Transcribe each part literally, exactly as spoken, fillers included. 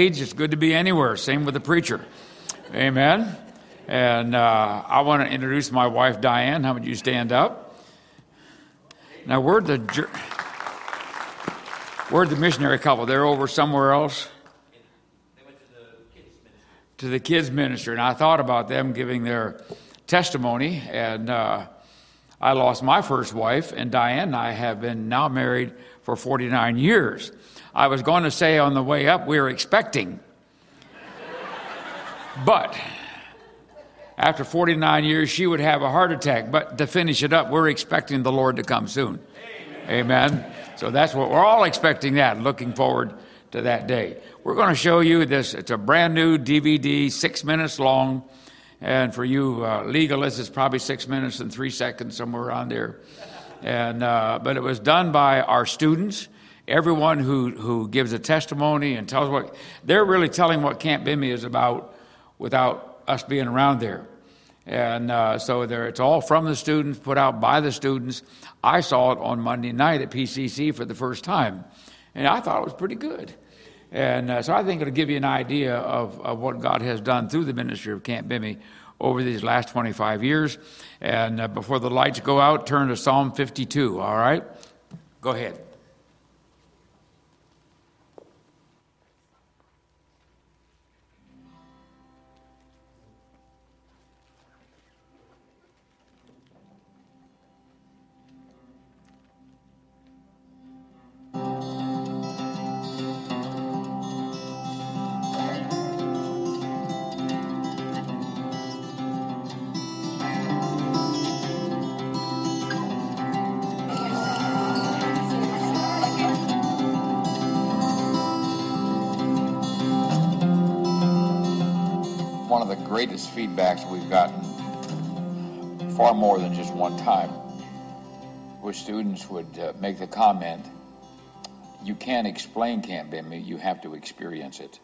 stage, it's good to be anywhere. Same with the preacher. Amen. And uh, I want to introduce my wife, Diane. How would you stand up? Now, where'd the, where'd the missionary couple? They're over somewhere else? They went to the kids ministry. To the kids ministry. And I thought about them giving their testimony. And uh, I lost my first wife, and Diane and I have been now married for forty-nine years. I was going to say on the way up, we were expecting. But after forty-nine years, she would have a heart attack. But to finish it up, we're expecting the Lord to come soon. Amen. Amen. So that's what we're all expecting, that, looking forward to that day. We're going to show you this. It's a brand new D V D, six minutes long. And for you uh, legalists, it's probably six minutes and three seconds, somewhere around there. And uh, but it was done by our students. Everyone who, who gives a testimony and tells what, they're really telling what Camp Bimini is about without us being around there. And uh, so there, it's all from the students, put out by the students. I saw it on Monday night at P C C for the first time, and I thought it was pretty good. And uh, so I think it'll give you an idea of, of what God has done through the ministry of Camp Bimini over these last twenty-five years. And uh, before the lights go out, turn to Psalm fifty-two, all right? Go ahead. One of the greatest feedbacks we've gotten, far more than just one time, where students would uh, make the comment, you can't explain Camp Bimini, you have to experience it.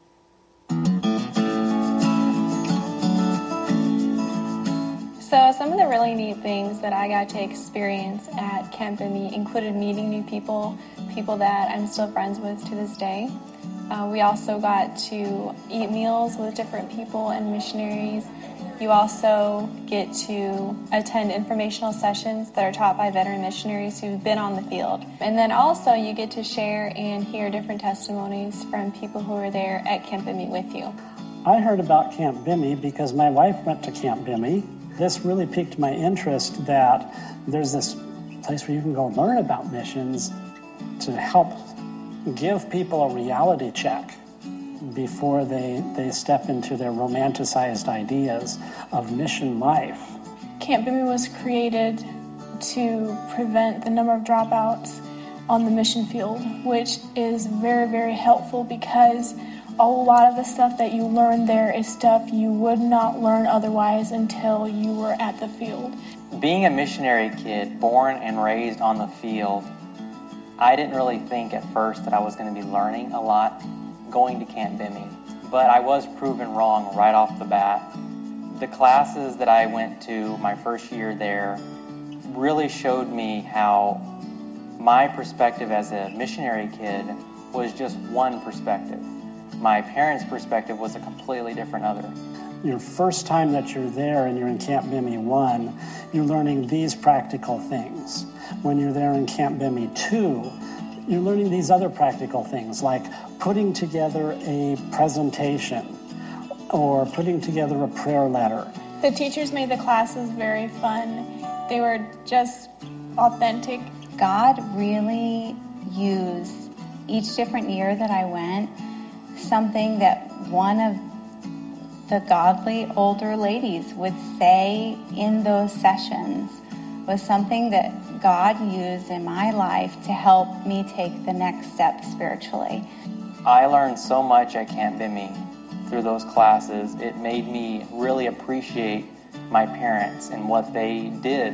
So some of the really neat things that I got to experience at Camp Bimini included meeting new people, people that I'm still friends with to this day. Uh, we also got to eat meals with different people and missionaries. You also get to attend informational sessions that are taught by veteran missionaries who've been on the field. And then also you get to share and hear different testimonies from people who are there at Camp Bimini with you. I heard about Camp Bimini because my wife went to Camp Bimini. This really piqued my interest that there's this place where you can go learn about missions to help give people a reality check before they, they step into their romanticized ideas of mission life. Camp Bimini was created to prevent the number of dropouts on the mission field, which is very, very helpful because a lot of the stuff that you learn there is stuff you would not learn otherwise until you were at the field. Being a missionary kid, born and raised on the field, I didn't really think at first that I was going to be learning a lot going to Camp Bimini, but I was proven wrong right off the bat. The classes that I went to my first year there really showed me how my perspective as a missionary kid was just one perspective. My parents' perspective was a completely different other. Your first time that you're there and you're in Camp Bimini one, you're learning these practical things. When you're there in Camp Bimini two, you're learning these other practical things like putting together a presentation or putting together a prayer letter. The teachers made the classes very fun. They were just authentic. God really used each different year that I went, something that one of the godly older ladies would say in those sessions was something that God used in my life to help me take the next step spiritually. I learned so much at Camp Bimini through those classes. It made me really appreciate my parents and what they did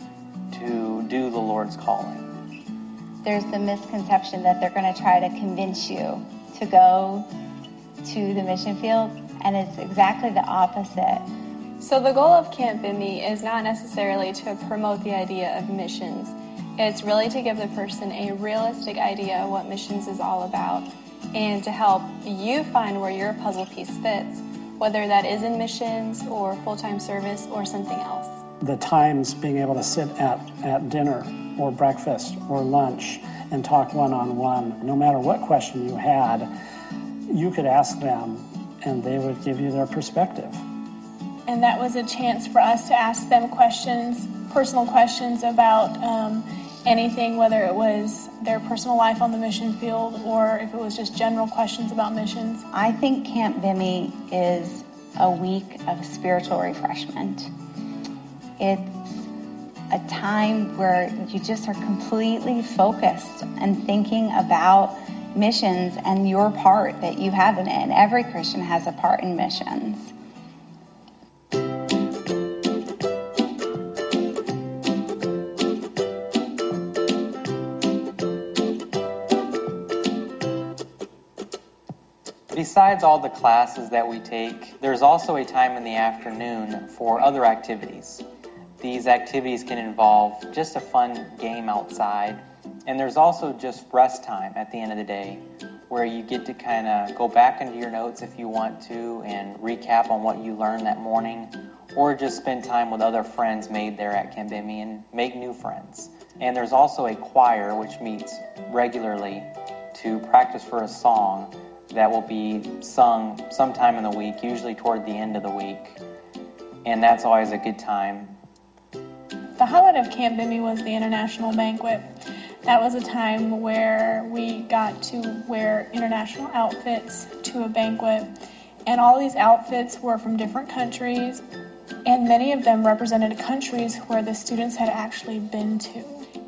to do the Lord's calling. There's the misconception that they're going to try to convince you to go to the mission field, and it's exactly the opposite. So the goal of Camp Bimini is not necessarily to promote the idea of missions. It's really to give the person a realistic idea of what missions is all about. and to help you find where your puzzle piece fits, whether that is in missions or full-time service or something else. The times being able to sit at, at dinner or breakfast or lunch and talk one-on-one, no matter what question you had, you could ask them and they would give you their perspective. And that was a chance for us to ask them questions, personal questions about um, anything, whether it was their personal life on the mission field or if it was just general questions about missions. I think Camp Bimmy is a week of spiritual refreshment. It's a time where you just are completely focused and thinking about missions and your part that you have in it. And every Christian has a part in missions. Besides all the classes that we take, there's also a time in the afternoon for other activities. These activities can involve just a fun game outside, and there's also just rest time at the end of the day, where you get to kind of go back into your notes if you want to and recap on what you learned that morning, or just spend time with other friends made there at Camp Bimmy and make new friends. And there's also a choir which meets regularly to practice for a song that will be sung sometime in the week, usually toward the end of the week. And that's always a good time. The highlight of Camp Bimmy was the international banquet. That was a time where we got to wear international outfits to a banquet. And all these outfits were from different countries, and many of them represented countries where the students had actually been to.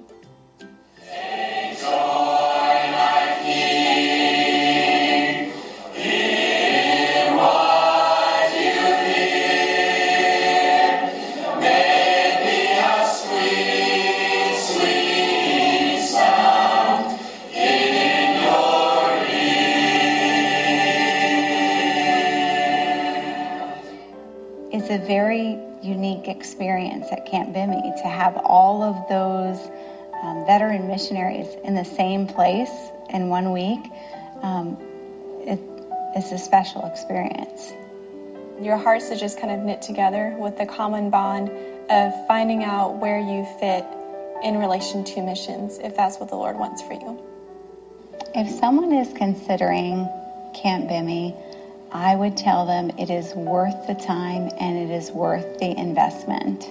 It's a very unique experience at Camp Bimmy to have all of those um, veteran missionaries in the same place in one week. Um, it, it's a special experience. Your hearts are just kind of knit together with the common bond of finding out where you fit in relation to missions, if that's what the Lord wants for you. If someone is considering Camp Bimmy, I would tell them it is worth the time and it is worth the investment.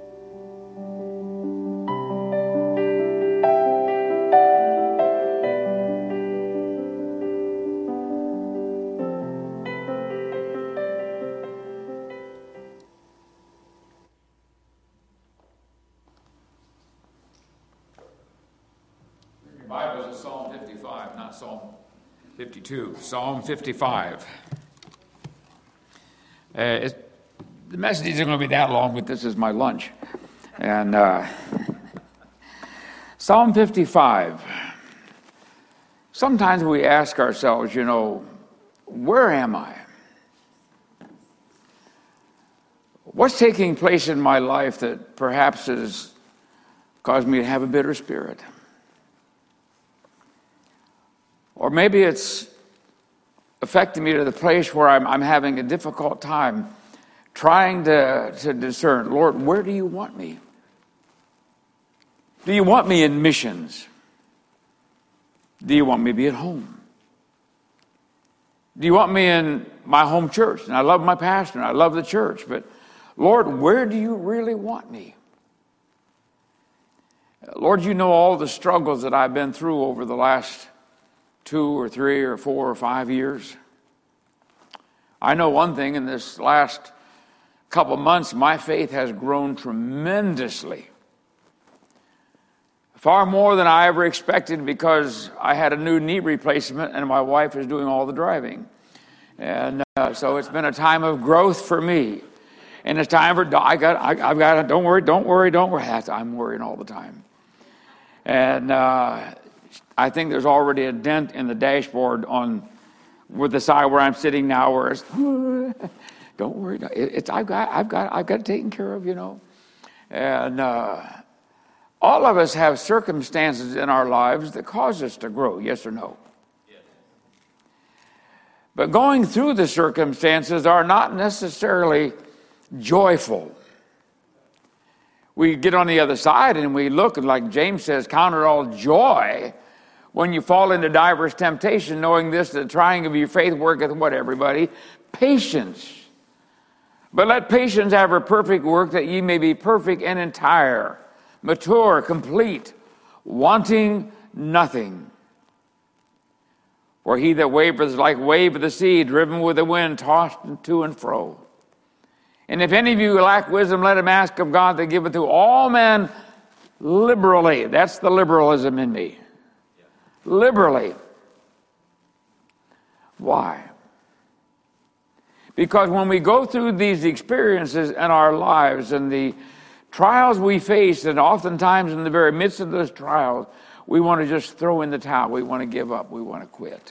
Your Bible is Psalm fifty-five, not Psalm fifty-two. Psalm fifty-five. Uh, it, the message isn't going to be that long, but this is my lunch. And uh, Psalm fifty-five. Sometimes we ask ourselves, you know, where am I? What's taking place in my life that perhaps has caused me to have a bitter spirit? Or maybe it's affecting me to the place where I'm, I'm having a difficult time trying to, to discern, Lord, where do you want me? Do you want me in missions? Do you want me to be at home? Do you want me in my home church? And I love my pastor and I love the church, but Lord, where do you really want me? Lord, you know all the struggles that I've been through over the last two or three or four or five years. I know one thing, in this last couple months, my faith has grown tremendously. Far more than I ever expected, because I had a new knee replacement and my wife is doing all the driving. And uh, so it's been a time of growth for me. And it's time for, I got, I, I've got, don't worry, don't worry, don't worry. I'm worrying all the time. And uh, I think there's already a dent in the dashboard on with the side where I'm sitting now, where it's, don't worry, it, it's I've got, I've got, I've got it taken care of, you know. And uh, all of us have circumstances in our lives that cause us to grow, yes or no? Yes. But going through the circumstances are not necessarily joyful. We get on the other side and we look, and like James says, count it all joy when you fall into diverse temptation, knowing this, the trying of your faith worketh what, everybody? Patience. But let patience have her perfect work, that ye may be perfect and entire, mature, complete, wanting nothing. For he that wavereth is like wave of the sea, driven with the wind, tossed to and fro. And if any of you lack wisdom, let him ask of God that giveth to all men liberally. That's the liberalism in me. Liberally. Why? Because when we go through these experiences in our lives and the trials we face, and oftentimes in the very midst of those trials, we want to just throw in the towel. We want to give up. We want to quit.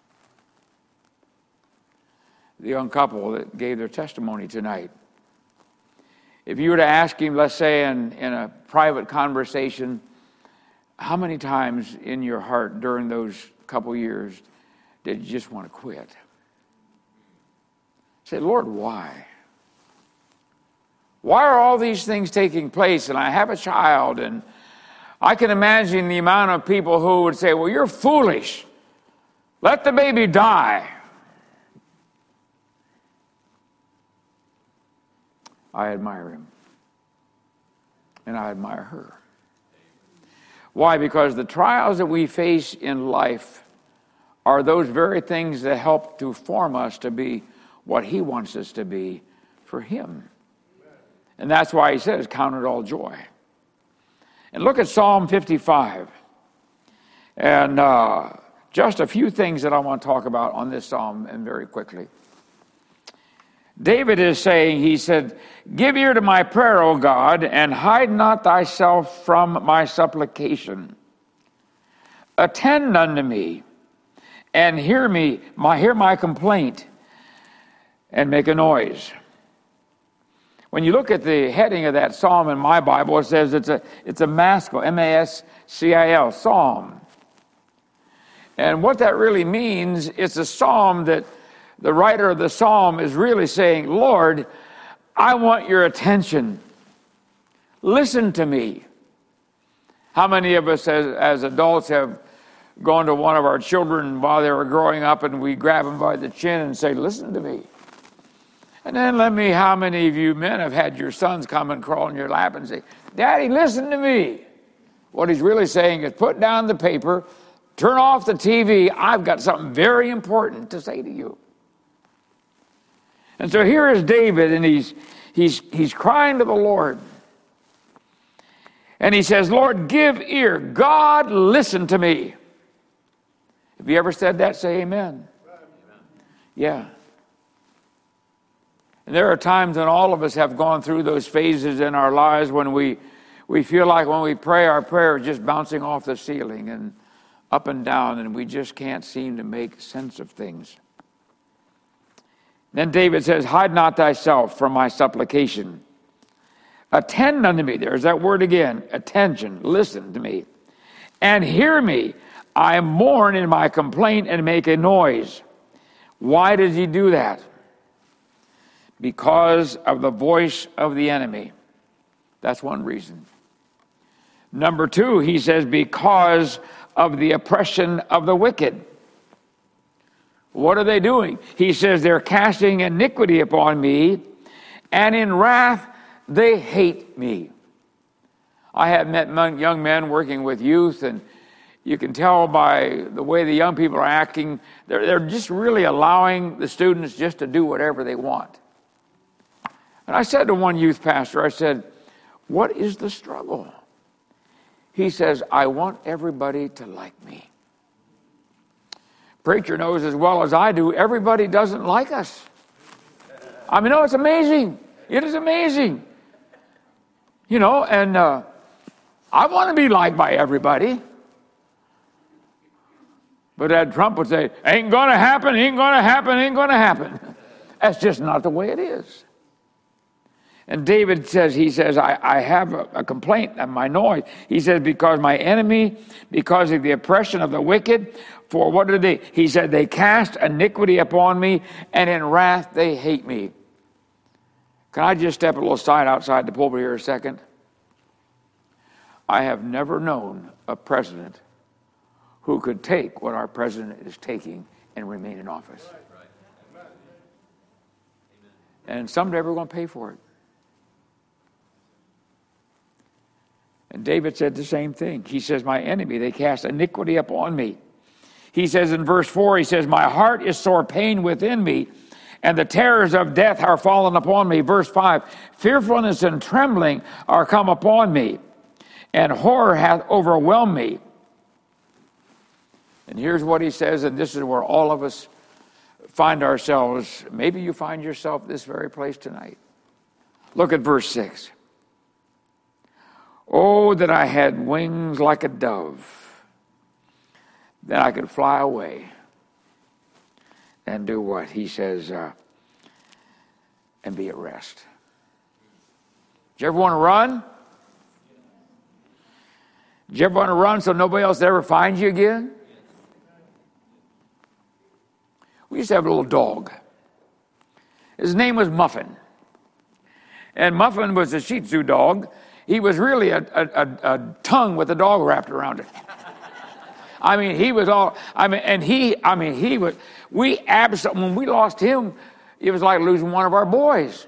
The young couple that gave their testimony tonight, if you were to ask him, let's say in, in a private conversation, how many times in your heart during those couple years did you just want to quit? Say, Lord, why? Why are all these things taking place? And I have a child, and I can imagine the amount of people who would say, well, you're foolish. Let the baby die. I admire him. And I admire her. Why? Because the trials that we face in life are those very things that help to form us to be what he wants us to be for him. And that's why he says, count it all joy. And look at Psalm fifty-five. And uh, just a few things that I want to talk about on this psalm, and very quickly. David is saying, he said, give ear to my prayer, O God, and hide not thyself from my supplication. Attend unto me, and hear me, my, hear my complaint, and make a noise. When you look at the heading of that psalm in my Bible, it says it's a it's a maskil, M A S C I L, psalm. And what that really means, it's a psalm that the writer of the psalm is really saying, Lord, I want your attention. Listen to me. How many of us as, as adults have gone to one of our children while they were growing up and we grab them by the chin and say, listen to me? And then let me, how many of you men have had your sons come and crawl in your lap and say, Daddy, listen to me? What he's really saying is put down the paper, turn off the T V. I've got something very important to say to you. And so here is David, and he's he's he's crying to the Lord. And he says, Lord, give ear. God, listen to me. Have you ever said that? Say amen. Yeah. And there are times when all of us have gone through those phases in our lives when we, we feel like when we pray, our prayer is just bouncing off the ceiling and up and down, and we just can't seem to make sense of things. Then David says, hide not thyself from my supplication. Attend unto me. There's that word again. Attention. Listen to me. And hear me. I mourn in my complaint and make a noise. Why does he do that? Because of the voice of the enemy. That's one reason. Number two, he says, because of the oppression of the wicked. What are they doing? He says they're casting iniquity upon me, and in wrath they hate me. I have met young men working with youth, and you can tell by the way the young people are acting, they're, they're just really allowing the students just to do whatever they want. And I said to one youth pastor, I said, what is the struggle? He says, I want everybody to like me. Preacher knows as well as I do, everybody doesn't like us. I mean, no, it's amazing. It is amazing. You know, and uh, I want to be liked by everybody. But Ed Trump would say, ain't going to happen, ain't going to happen, ain't going to happen. That's just not the way it is. And David says, he says, I, I have a, a complaint of my noise. He says, because my enemy, because of the oppression of the wicked, for what did they? He said, they cast iniquity upon me, and in wrath they hate me. Can I just step a little aside outside the pulpit here a second? I have never known a president who could take what our president is taking and remain in office. And someday we're going to pay for it. And David said the same thing. He says, my enemy, they cast iniquity upon me. He says in verse four, he says, my heart is sore pain within me, and the terrors of death are fallen upon me. Verse five, fearfulness and trembling are come upon me, and horror hath overwhelmed me. And here's what he says, and this is where all of us find ourselves. Maybe you find yourself this very place tonight. Look at verse six. Oh, that I had wings like a dove, then I could fly away and do what? He says, uh, and be at rest. Do you ever want to run? Do you ever want to run so nobody else ever finds you again? We used to have a little dog. His name was Muffin. And Muffin was a Shih Tzu dog. He was really a, a, a, a tongue with a dog wrapped around it. I mean, he was all, I mean, and he, I mean, he was, we absolutely, when we lost him, it was like losing one of our boys.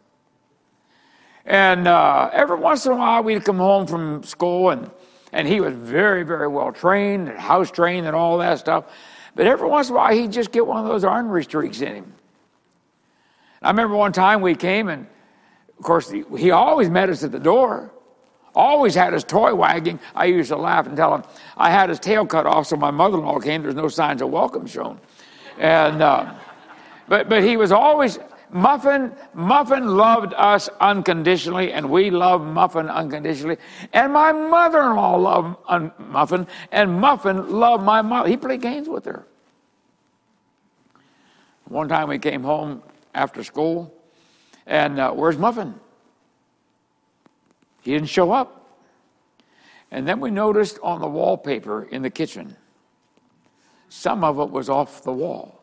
And uh, every once in a while, we'd come home from school, and, and he was very, very well trained, and house trained, and all that stuff. But every once in a while, he'd just get one of those ornery streaks in him. I remember one time we came, and of course, he, he always met us at the door. Always had his toy wagging. I used to laugh and tell him I had his tail cut off, so my mother-in-law came. There's no signs of welcome shown. And uh, but but he was always Muffin. Muffin loved us unconditionally, and we loved Muffin unconditionally. And my mother-in-law loved un- Muffin, and Muffin loved my mother. He played games with her. One time we came home after school. And uh, where's Muffin? He didn't show up. And then we noticed on the wallpaper in the kitchen, some of it was off the wall.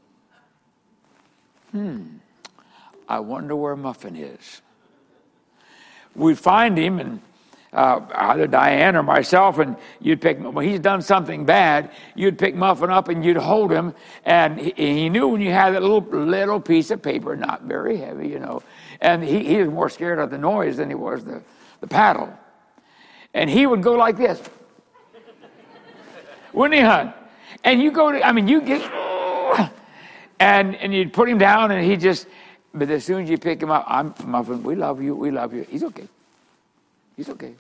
Hmm. I wonder where Muffin is. We'd find him, and uh, either Diane or myself, and you'd pick, when he's done something bad, you'd pick Muffin up and you'd hold him, and he, he knew when you had that little little piece of paper, not very heavy, you know, and he, he was more scared of the noise than he was the, the paddle. And he would go like this. Wouldn't he, hon? And you go to, I mean, you get, and, and you'd put him down, and he just, but as soon as you pick him up, I'm Muffin, we love you, we love you. He's okay. He's okay.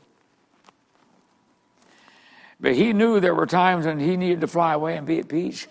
But he knew there were times when he needed to fly away and be at peace.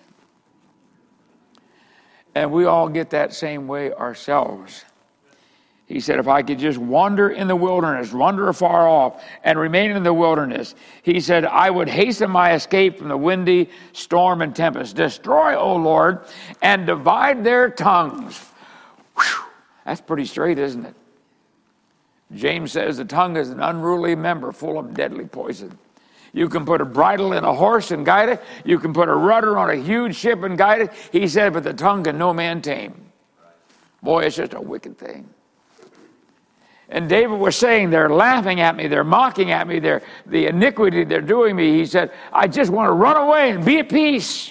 And we all get that same way ourselves. He said, if I could just wander in the wilderness, wander afar off, and remain in the wilderness, he said, I would hasten my escape from the windy storm and tempest. Destroy, O Lord, and divide their tongues. Whew, that's pretty straight, isn't it? James says the tongue is an unruly member full of deadly poison. You can put a bridle in a horse and guide it. You can put a rudder on a huge ship and guide it. He said, but the tongue can no man tame. Boy, it's just a wicked thing. And David was saying, they're laughing at me, they're mocking at me, they're the iniquity they're doing me. He said, I just want to run away and be at peace.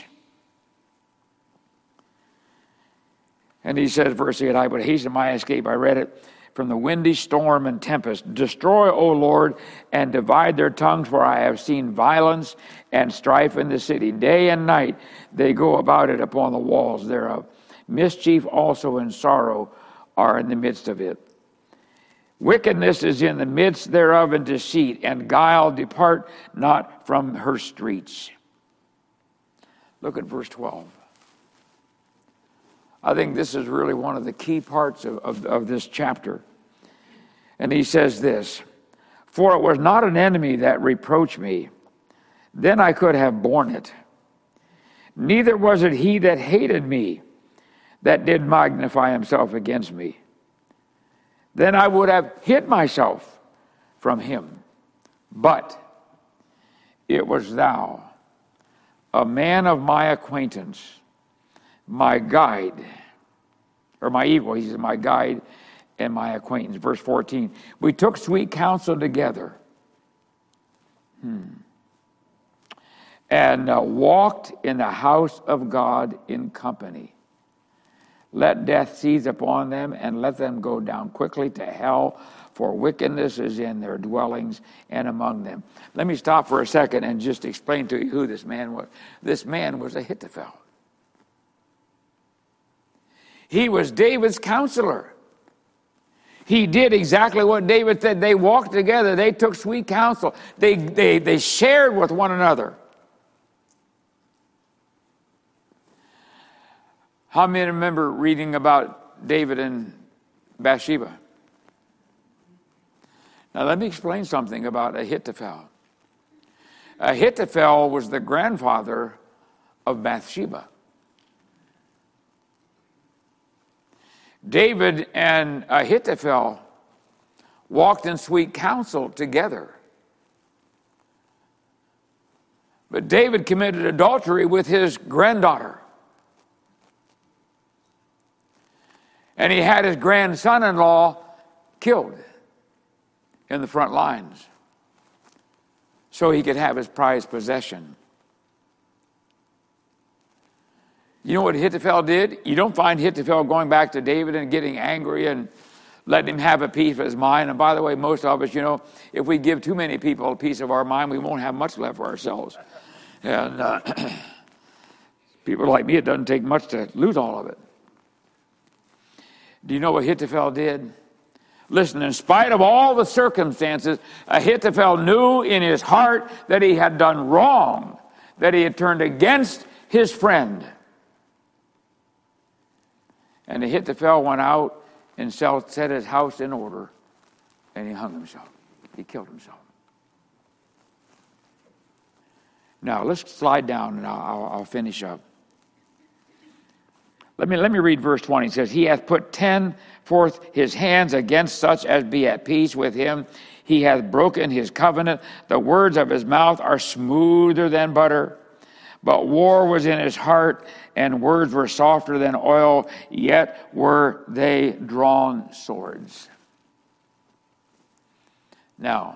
And he said, verse eight, I would hasten my escape. I read it. From the windy storm and tempest. Destroy, O Lord, and divide their tongues, for I have seen violence and strife in the city. Day and night they go about it upon the walls thereof. Mischief also and sorrow are in the midst of it. Wickedness is in the midst thereof, and deceit, and guile depart not from her streets. Look at verse twelve. I think this is really one of the key parts of, of, of this chapter. And he says this, for it was not an enemy that reproached me, then I could have borne it. Neither was it he that hated me, that did magnify himself against me. then I would have hid myself from him. But it was thou, a man of my acquaintance, my guide, or my equal, he says, my guide and my acquaintance. Verse fourteen, we took sweet counsel together hmm. and uh, walked in the house of God in company. Let death seize upon them, and let them go down quickly to hell, for wickedness is in their dwellings and among them. Let me stop for a second and just explain to you who this man was. This man was Ahithophel. He was David's counselor. He did exactly what David said. They walked together. They took sweet counsel. They, they, they shared with one another. How many remember reading about David and Bathsheba? Now let me explain something about Ahithophel. Ahithophel was the grandfather of Bathsheba. David and Ahithophel walked in sweet counsel together. But David committed adultery with his granddaughter. And he had his grandson-in-law killed in the front lines so he could have his prized possession. You know what Ahithophel did? You don't find Ahithophel going back to David and getting angry and letting him have a piece of his mind. And by the way, most of us, you know, if we give too many people a piece of our mind, we won't have much left for ourselves. And uh, people like me, it doesn't take much to lose all of it. Do you know what Ahithophel did? Listen, in spite of all the circumstances, Ahithophel knew in his heart that he had done wrong, that he had turned against his friend. And Ahithophel went out and set his house in order, and he hung himself. He killed himself. Now, let's slide down, and I'll, I'll finish up. Let me, let me read verse twenty. It says, he hath put ten forth his hands against such as be at peace with him. He hath broken his covenant. The words of his mouth are smoother than butter. But war was in his heart, and words were softer than oil, yet were they drawn swords. Now,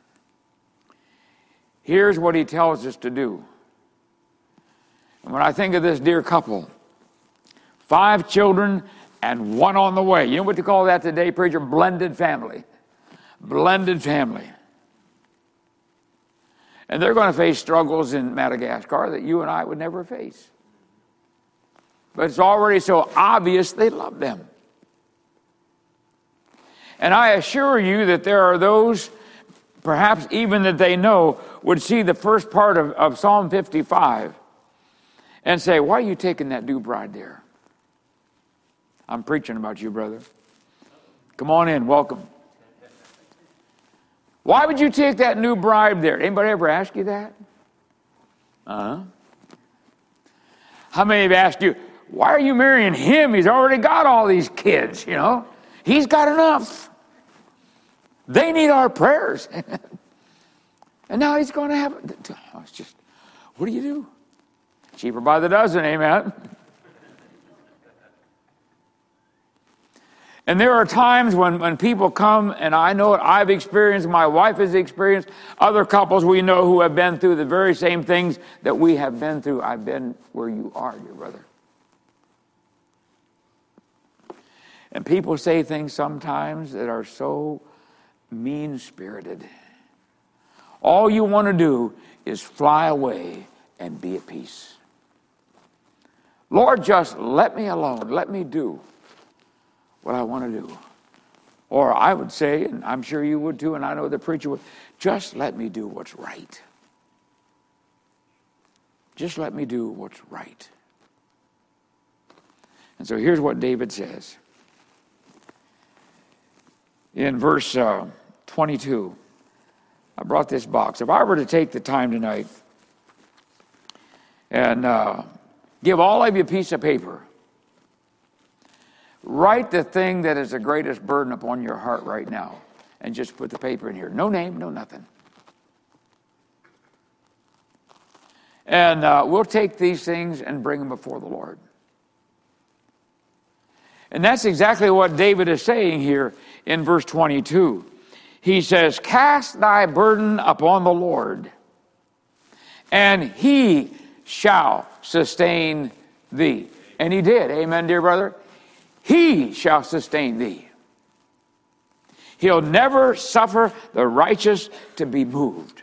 here's what he tells us to do. And when I think of this dear couple, five children and one on the way. You know what you call that today, preacher? Blended family. Blended family. And they're going to face struggles in Madagascar that you and I would never face. But it's already so obvious they love them. And I assure you that there are those, perhaps even that they know, would see the first part of, of Psalm fifty-five and say, why are you taking that new bride there? I'm preaching about you, brother. Come on in, welcome. Why would you take that new bride there? Anybody ever ask you that? Uh-huh. How many have asked you, why are you marrying him? He's already got all these kids, you know. He's got enough. They need our prayers. And now he's going to have, oh, it's just, what do you do? Cheaper by the dozen, amen. And there are times when, when people come, and I know it, I've experienced, my wife has experienced, other couples we know who have been through the very same things that we have been through. I've been where you are, dear brother. And people say things sometimes that are so mean-spirited. All you want to do is fly away and be at peace. Lord, just let me alone. Let me do what I want to do. Or I would say, and I'm sure you would too, and I know the preacher would, just let me do what's right. Just let me do what's right. And so here's what David says. In verse uh, twenty-two, I brought this box. If I were to take the time tonight and uh, give all of you a piece of paper Write the thing that is the greatest burden upon your heart right now. And just put the paper in here. No name, no nothing. And uh, we'll take these things and bring them before the Lord. And that's exactly what David is saying here in verse twenty-two. He says, cast thy burden upon the Lord, and he shall sustain thee. And he did. Amen, dear brother? He shall sustain thee. He'll never suffer the righteous to be moved.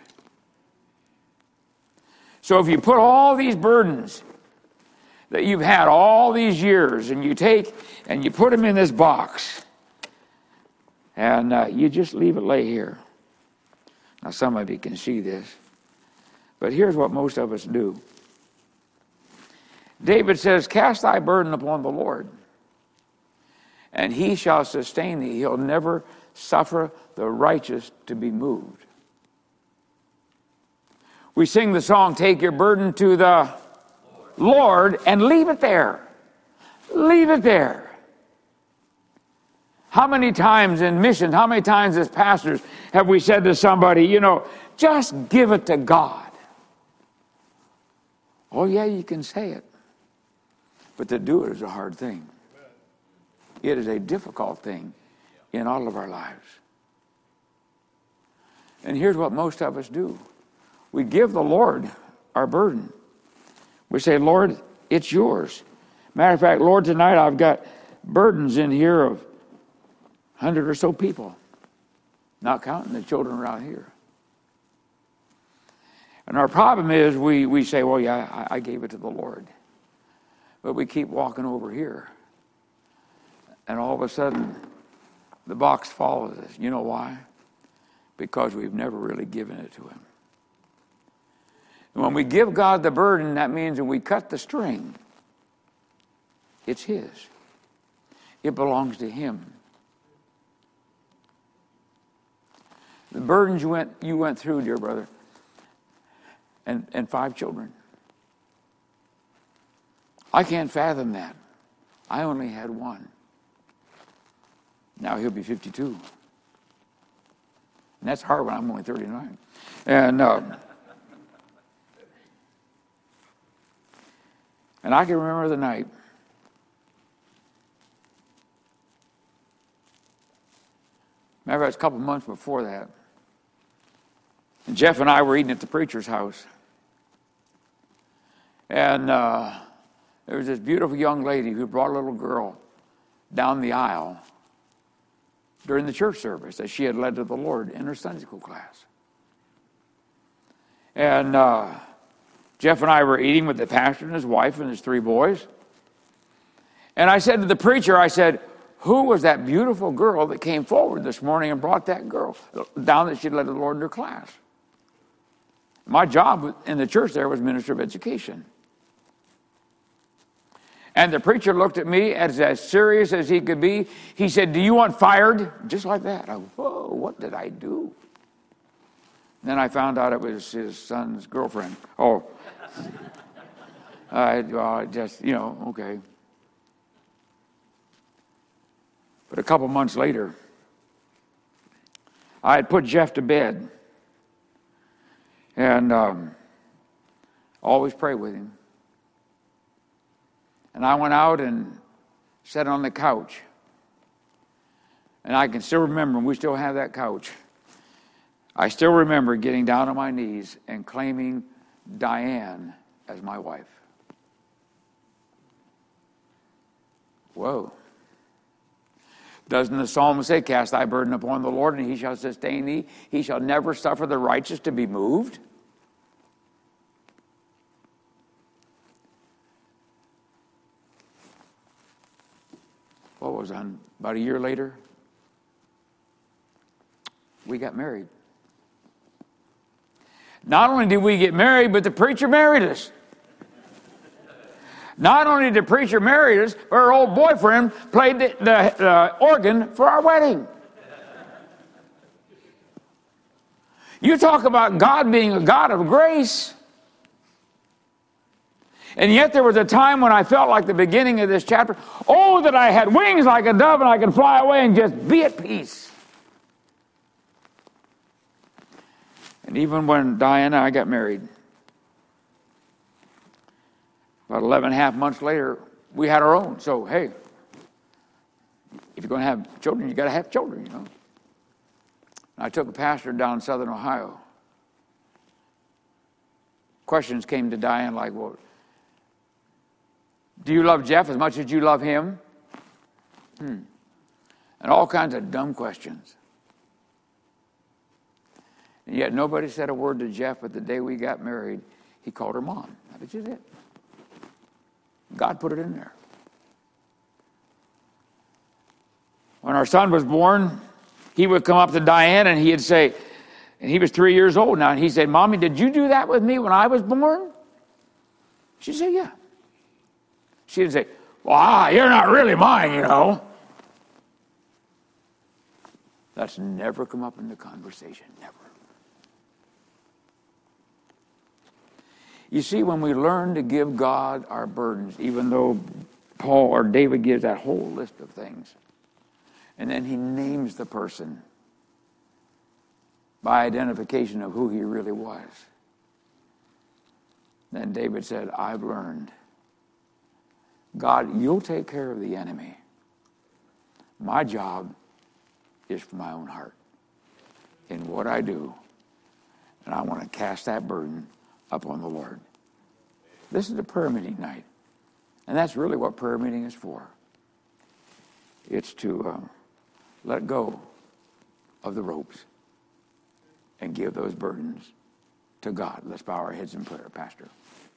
So if you put all these burdens that you've had all these years, and you take and you put them in this box, and uh, you just leave it lay here. Now, some of you can see this, but here's what most of us do. David says, cast thy burden upon the Lord, and he shall sustain thee. He'll never suffer the righteous to be moved. We sing the song, take your burden to the Lord, and leave it there. Leave it there. How many times in missions, how many times as pastors have we said to somebody, you know, just give it to God? Oh, yeah, you can say it. But to do it is a hard thing. It is a difficult thing in all of our lives. And here's what most of us do. We give the Lord our burden. We say, Lord, it's yours. Matter of fact, Lord, tonight I've got burdens in here of a hundred or so people, not counting the children around here. And our problem is we, we say, well, yeah, I, I gave it to the Lord. But we keep walking over here. And all of a sudden, the box follows us. You know why? Because we've never really given it to him. And when we give God the burden, that means when we cut the string, it's his. It belongs to him. The burdens you went, you went through, dear brother, and, and five children. I can't fathom that. I only had one. Now he'll be fifty-two. And that's hard when I'm only thirty-nine. And uh, and I can remember the night. Remember, it was a couple months before that. And Jeff and I were eating at the preacher's house. And uh, there was this beautiful young lady who brought a little girl down the aisle during the church service that she had led to the Lord in her Sunday school class. And uh, Jeff and I were eating with the pastor and his wife and his three boys. And I said to the preacher, I said, who was that beautiful girl that came forward this morning and brought that girl down that she led to the Lord in her class? My job in the church there was minister of education. And the preacher looked at me as, as serious as he could be. He said, do you want fired? Just like that. I go, whoa, what did I do? And then I found out it was his son's girlfriend. Oh, I uh, just, you know, okay. But a couple months later, I had put Jeff to bed. And um, always pray with him. And I went out and sat on the couch. And I can still remember, we still have that couch. I still remember getting down on my knees and claiming Diane as my wife. Whoa. Doesn't the psalm say, cast thy burden upon the Lord, and he shall sustain thee? He shall never suffer the righteous to be moved? What was on about a year later? We got married. Not only did we get married, but the preacher married us. Not only did the preacher marry us, but our old boyfriend played the, the uh, organ for our wedding. You talk about God being a God of grace. And yet there was a time when I felt like the beginning of this chapter, oh, that I had wings like a dove and I could fly away and just be at peace. And even when Diana and I got married, about eleven and a half months later, we had our own. So, hey, if you're going to have children, you got to have children, you know. I took a pastor down in southern Ohio. Questions came to Diane like, well, do you love Jeff as much as you love him? Hmm. And all kinds of dumb questions. And yet nobody said a word to Jeff, but the day we got married, he called her mom. That was just it. God put it in there. When our son was born, he would come up to Diane and he'd say, and he was three years old now, and he said, Mommy, did you do that with me when I was born? She'd say, yeah. She'd say, well, ah, you're not really mine, you know. That's never come up in the conversation, never. You see, when we learn to give God our burdens, even though Paul or David gives that whole list of things, and then he names the person by identification of who he really was. Then David said, I've learned. God, you'll take care of the enemy. My job is for my own heart in what I do. And I want to cast that burden upon the Lord. This is a prayer meeting night. And that's really what prayer meeting is for. It's to uh, let go of the ropes and give those burdens to God. Let's bow our heads in prayer, Pastor.